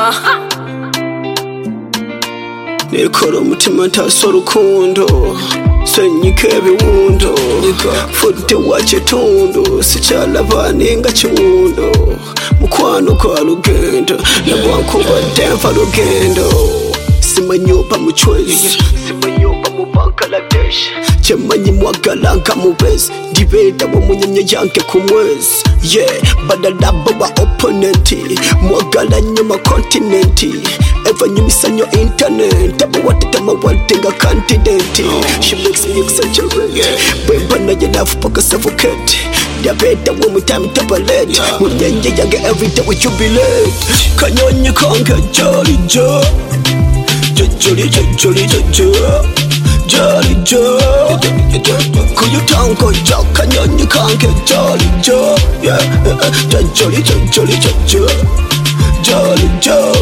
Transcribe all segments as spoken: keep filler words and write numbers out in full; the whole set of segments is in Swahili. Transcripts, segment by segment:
Aha. Nikora umutima ntaso rukundo senyike biwundo fute wache tundo sichala vaninga chiwundo mukwano kwa lugendo nabwankuba demfa lugendo simanyopa muchwezi simanyopa mu Bangladesh chemanyi mwagalanga mubezi ndibeta wa munyanya yanke kumwezi yeah badalabo wa opponenti mwagala nyuma kontinenti eva nyumisanyo internet abo watetama watenga candidate she makes me exaggerate bwemba na ya love paka suffocate ndabeta wa mutime tabalete munyanya yange everyday we jubilate kanyonyi kange jolly jo jolly jolly jolly Jolly Joe, could you tongue go joke? Kanyonyi kange Jolly Joe, yeah, Jolly Joe, Jolly Joe, Jolly Joe,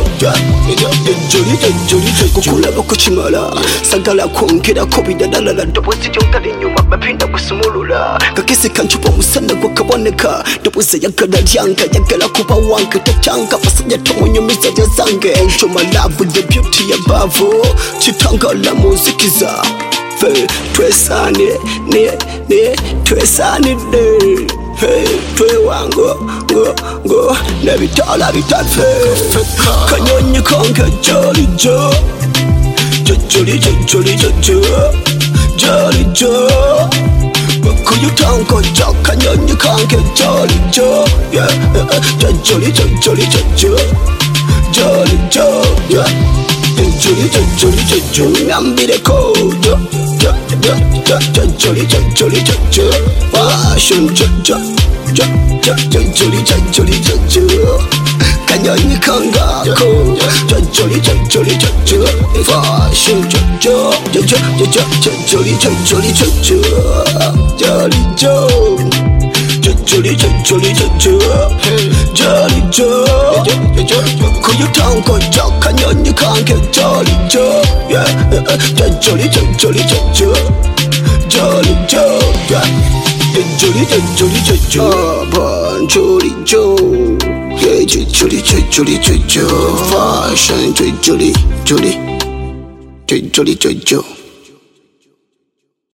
Jolly Jolly kukula bakuchimala sagala kwongera ko bidadala ndobozi cyongala inyuma bapinda gusumulula kakisi kanchupa musana gwakaboneka ndobozi yagala lyanga yagala kuba wanke tachanga basanya tomunyumiza yazange enjo my love with the beauty above chitangala muzikiza fe twesani ne ne twesani de hey twe wango go go nebitala bitafe kanyonyi kange Jolly Joe Jolly Jolly Joe Jolly Joe kuyutango jo kanyonyi kange Jolly Joe yeah Jolly Jolly Joe Jolly Joe yeah Jolly Jolly Joe nambire ko jo jo jo jo Jolly Jolly Joe fashion jo jo jo jo Jolly Jolly Joe kanyonyi kanga ko Jolly Jolly Joe fashion jo jo jo jo jo Jolly Jolly Joe Jolly Joe Jolly Jolly Joe Jolly Joe kuyutango jo kanyonyi kange Jolly Joe yeah Jolly Jolly Joe Jolly Joe yeah Jolly Jolly Joe Bon Jolly Joe yeah Jolly Jolly Joe fashion Jolly Jolly Jolly Jolly Joe